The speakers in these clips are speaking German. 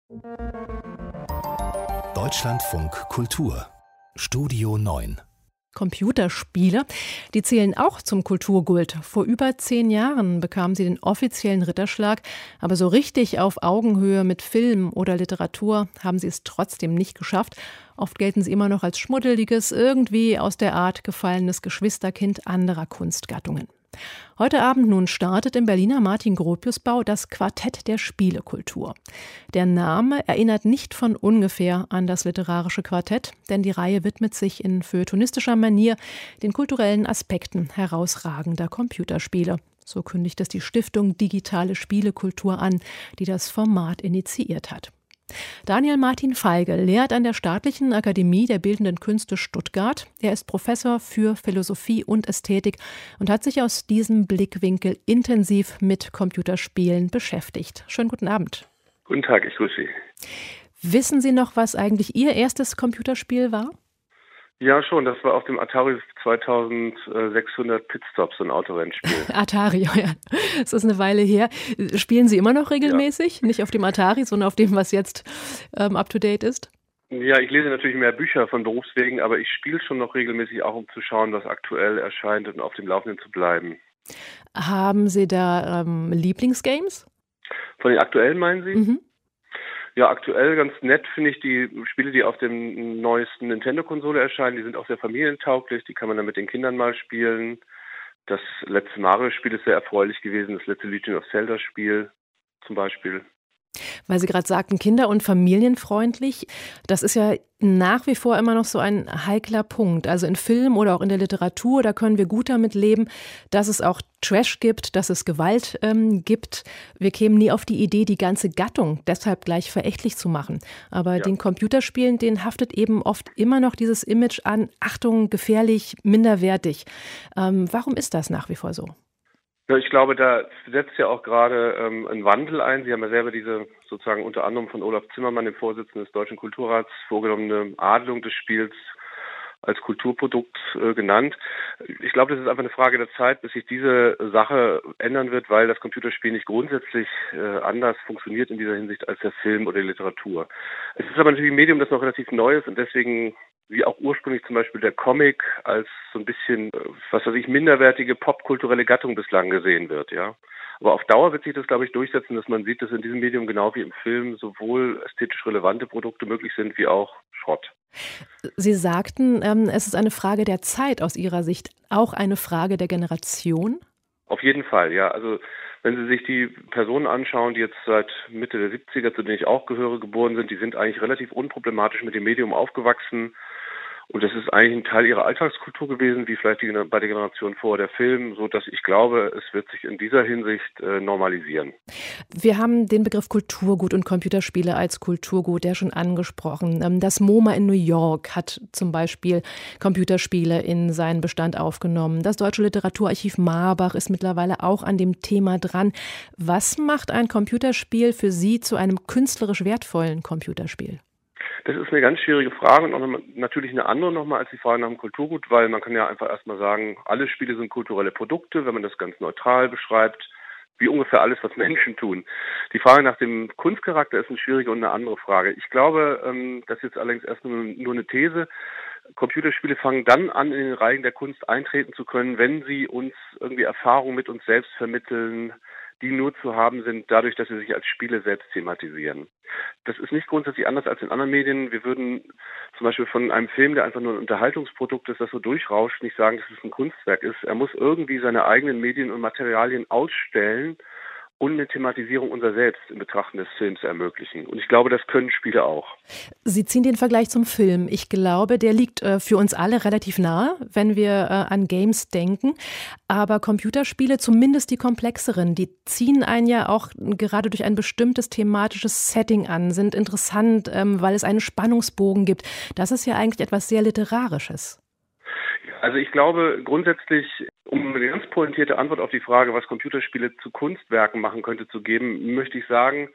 Deutschlandfunk Kultur Studio 9. Computerspiele, die zählen auch zum Kulturgult. Vor über 10 Jahren bekamen sie den offiziellen Ritterschlag, aber so richtig auf Augenhöhe mit Film oder Literatur haben sie es trotzdem nicht geschafft. Oft gelten sie immer noch als schmuddeliges, irgendwie aus der Art gefallenes Geschwisterkind anderer Kunstgattungen. Heute Abend nun startet im Berliner Martin-Gropius-Bau das Quartett der Spielekultur. Der Name erinnert nicht von ungefähr an das literarische Quartett, denn die Reihe widmet sich in feuilletonistischer Manier den kulturellen Aspekten herausragender Computerspiele. So kündigt es die Stiftung Digitale Spielekultur an, die das Format initiiert hat. Daniel Martin Feige lehrt an der Staatlichen Akademie der Bildenden Künste Stuttgart. Er ist Professor für Philosophie und Ästhetik und hat sich aus diesem Blickwinkel intensiv mit Computerspielen beschäftigt. Schönen guten Abend. Guten Tag, ich grüße Sie. Wissen Sie noch, was eigentlich Ihr erstes Computerspiel war? Ja, schon. Das war auf dem Atari 2600 Pitstop, so ein Autorennspiel. Atari, ja. Das ist eine Weile her. Spielen Sie immer noch regelmäßig? Ja. Nicht auf dem Atari, sondern auf dem, was jetzt up-to-date ist? Ja, ich lese natürlich mehr Bücher von Berufswegen, aber ich spiele schon noch regelmäßig auch, um zu schauen, was aktuell erscheint und auf dem Laufenden zu bleiben. Haben Sie da Lieblingsgames? Von den aktuellen meinen Sie? Mhm. Ja, aktuell ganz nett finde ich die Spiele, die auf dem neuesten Nintendo-Konsole erscheinen. Die sind auch sehr familientauglich, die kann man dann mit den Kindern mal spielen. Das letzte Mario-Spiel ist sehr erfreulich gewesen, das letzte Legend of Zelda-Spiel zum Beispiel. Weil Sie gerade sagten, kinder- und familienfreundlich, das ist ja nach wie vor immer noch so ein heikler Punkt. Also in Film oder auch in der Literatur, da können wir gut damit leben, dass es auch Trash gibt, dass es Gewalt gibt. Wir kämen nie auf die Idee, die ganze Gattung deshalb gleich verächtlich zu machen. Aber den Computerspielen, denen haftet eben oft immer noch dieses Image an, Achtung, gefährlich, minderwertig. Warum ist das nach wie vor so? Ja, ich glaube, da setzt ja auch gerade ein Wandel ein. Sie haben ja selber diese sozusagen unter anderem von Olaf Zimmermann, dem Vorsitzenden des Deutschen Kulturrats, vorgenommene Adelung des Spiels als Kulturprodukt genannt. Ich glaube, das ist einfach eine Frage der Zeit, bis sich diese Sache ändern wird, weil das Computerspiel nicht grundsätzlich anders funktioniert in dieser Hinsicht als der Film oder die Literatur. Es ist aber natürlich ein Medium, das noch relativ neu ist und deswegen wie auch ursprünglich zum Beispiel der Comic als so ein bisschen, minderwertige popkulturelle Gattung bislang gesehen wird, ja. Aber auf Dauer wird sich das, glaube ich, durchsetzen, dass man sieht, dass in diesem Medium genau wie im Film sowohl ästhetisch relevante Produkte möglich sind, wie auch Schrott. Sie sagten, es ist eine Frage der Zeit aus Ihrer Sicht, auch eine Frage der Generation? Auf jeden Fall, ja. Also wenn Sie sich die Personen anschauen, die jetzt seit Mitte der 70er, zu denen ich auch gehöre, geboren sind, die sind eigentlich relativ unproblematisch mit dem Medium aufgewachsen. Und das ist eigentlich ein Teil ihrer Alltagskultur gewesen, wie vielleicht bei der Generation vor der Film, so dass ich glaube, es wird sich in dieser Hinsicht normalisieren. Wir haben den Begriff Kulturgut und Computerspiele als Kulturgut ja schon angesprochen. Das MoMA in New York hat zum Beispiel Computerspiele in seinen Bestand aufgenommen. Das Deutsche Literaturarchiv Marbach ist mittlerweile auch an dem Thema dran. Was macht ein Computerspiel für Sie zu einem künstlerisch wertvollen Computerspiel? Das ist eine ganz schwierige Frage und auch natürlich eine andere nochmal als die Frage nach dem Kulturgut, weil man kann ja einfach erstmal sagen, alle Spiele sind kulturelle Produkte, wenn man das ganz neutral beschreibt, wie ungefähr alles, was Menschen tun. Die Frage nach dem Kunstcharakter ist eine schwierige und eine andere Frage. Ich glaube, das ist jetzt allerdings erst nur eine These. Computerspiele fangen dann an, in den Reigen der Kunst eintreten zu können, wenn sie uns irgendwie Erfahrungen mit uns selbst vermitteln, die nur zu haben sind, dadurch, dass sie sich als Spiele selbst thematisieren. Das ist nicht grundsätzlich anders als in anderen Medien. Wir würden zum Beispiel von einem Film, der einfach nur ein Unterhaltungsprodukt ist, das so durchrauscht, nicht sagen, dass es ein Kunstwerk ist. Er muss irgendwie seine eigenen Medien und Materialien ausstellen und eine Thematisierung unser Selbst im Betrachten des Films ermöglichen. Und ich glaube, das können Spiele auch. Sie ziehen den Vergleich zum Film. Ich glaube, der liegt für uns alle relativ nahe, wenn wir an Games denken. Aber Computerspiele, zumindest die komplexeren, die ziehen einen ja auch gerade durch ein bestimmtes thematisches Setting an, sind interessant, weil es einen Spannungsbogen gibt. Das ist ja eigentlich etwas sehr Literarisches. Also ich glaube grundsätzlich, um eine ganz pointierte Antwort auf die Frage, was Computerspiele zu Kunstwerken machen könnte, zu geben, möchte ich sagen,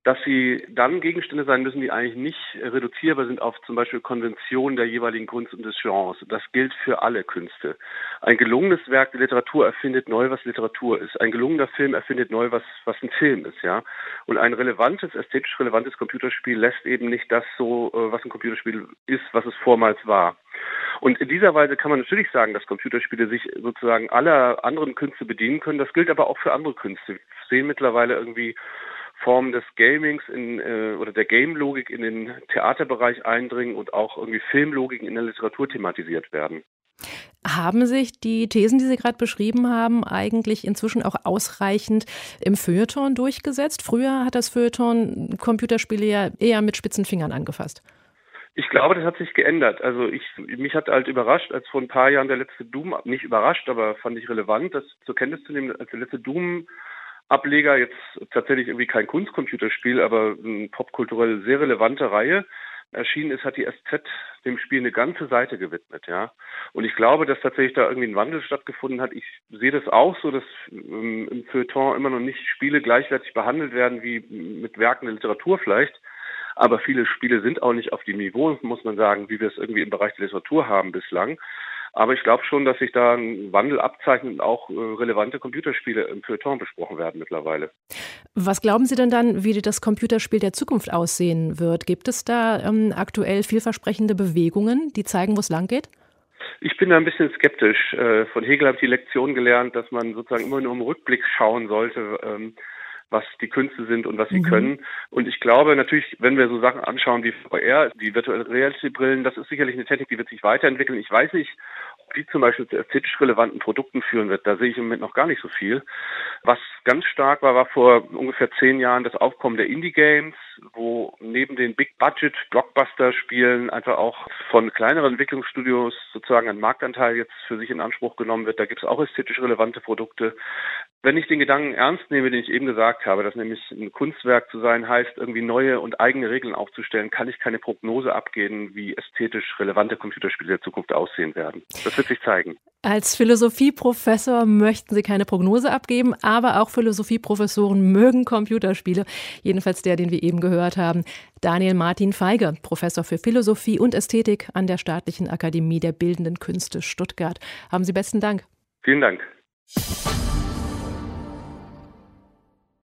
dass sie dann Gegenstände sein müssen, die eigentlich nicht reduzierbar sind auf zum Beispiel Konventionen der jeweiligen Kunst und des Genres. Das gilt für alle Künste. Ein gelungenes Werk der Literatur erfindet neu, was Literatur ist. Ein gelungener Film erfindet neu, was ein Film ist, ja. Und ein ästhetisch relevantes Computerspiel lässt eben nicht das so, was ein Computerspiel ist, was es vormals war. Und in dieser Weise kann man natürlich sagen, dass Computerspiele sich sozusagen aller anderen Künste bedienen können. Das gilt aber auch für andere Künste. Wir sehen mittlerweile irgendwie Formen des Gamings oder der Game-Logik in den Theaterbereich eindringen und auch irgendwie Filmlogiken in der Literatur thematisiert werden. Haben sich die Thesen, die Sie gerade beschrieben haben, eigentlich inzwischen auch ausreichend im Feuilleton durchgesetzt? Früher hat das Feuilleton Computerspiele ja eher mit spitzen Fingern angefasst. Ich glaube, das hat sich geändert. Also mich hat halt überrascht, als vor ein paar Jahren der letzte Doom, nicht überrascht, aber fand ich relevant, das zur Kenntnis zu nehmen, als der letzte Doom-Ableger, jetzt tatsächlich irgendwie kein Kunstcomputerspiel, aber eine popkulturell sehr relevante Reihe erschienen ist, hat die SZ dem Spiel eine ganze Seite gewidmet, ja. Und ich glaube, dass tatsächlich da irgendwie ein Wandel stattgefunden hat. Ich sehe das auch so, dass im Feuilleton immer noch nicht Spiele gleichwertig behandelt werden wie mit Werken der Literatur vielleicht. Aber viele Spiele sind auch nicht auf dem Niveau, muss man sagen, wie wir es irgendwie im Bereich der Literatur haben bislang. Aber ich glaube schon, dass sich da ein Wandel abzeichnet und auch relevante Computerspiele im Feuilleton besprochen werden mittlerweile. Was glauben Sie denn dann, wie das Computerspiel der Zukunft aussehen wird? Gibt es da aktuell vielversprechende Bewegungen, die zeigen, wo es lang geht? Ich bin da ein bisschen skeptisch. Von Hegel habe ich die Lektion gelernt, dass man sozusagen immer nur im Rückblick schauen sollte, was die Künste sind und was sie können. Und ich glaube natürlich, wenn wir so Sachen anschauen wie VR, die Virtual Reality Brillen, das ist sicherlich eine Technik, die wird sich weiterentwickeln. Ich weiß nicht, ob die zum Beispiel zu ästhetisch relevanten Produkten führen wird. Da sehe ich im Moment noch gar nicht so viel. Was ganz stark war vor ungefähr 10 Jahren das Aufkommen der Indie-Games, wo neben den Big-Budget-Blockbuster-Spielen einfach auch von kleineren Entwicklungsstudios sozusagen ein Marktanteil jetzt für sich in Anspruch genommen wird. Da gibt es auch ästhetisch relevante Produkte. Wenn ich den Gedanken ernst nehme, den ich eben gesagt habe, dass nämlich ein Kunstwerk zu sein heißt, irgendwie neue und eigene Regeln aufzustellen, kann ich keine Prognose abgeben, wie ästhetisch relevante Computerspiele der Zukunft aussehen werden. Das wird sich zeigen. Als Philosophieprofessor möchten Sie keine Prognose abgeben, aber auch Philosophieprofessoren mögen Computerspiele. Jedenfalls der, den wir eben gehört haben. Daniel Martin Feige, Professor für Philosophie und Ästhetik an der Staatlichen Akademie der Bildenden Künste Stuttgart. Haben Sie besten Dank. Vielen Dank.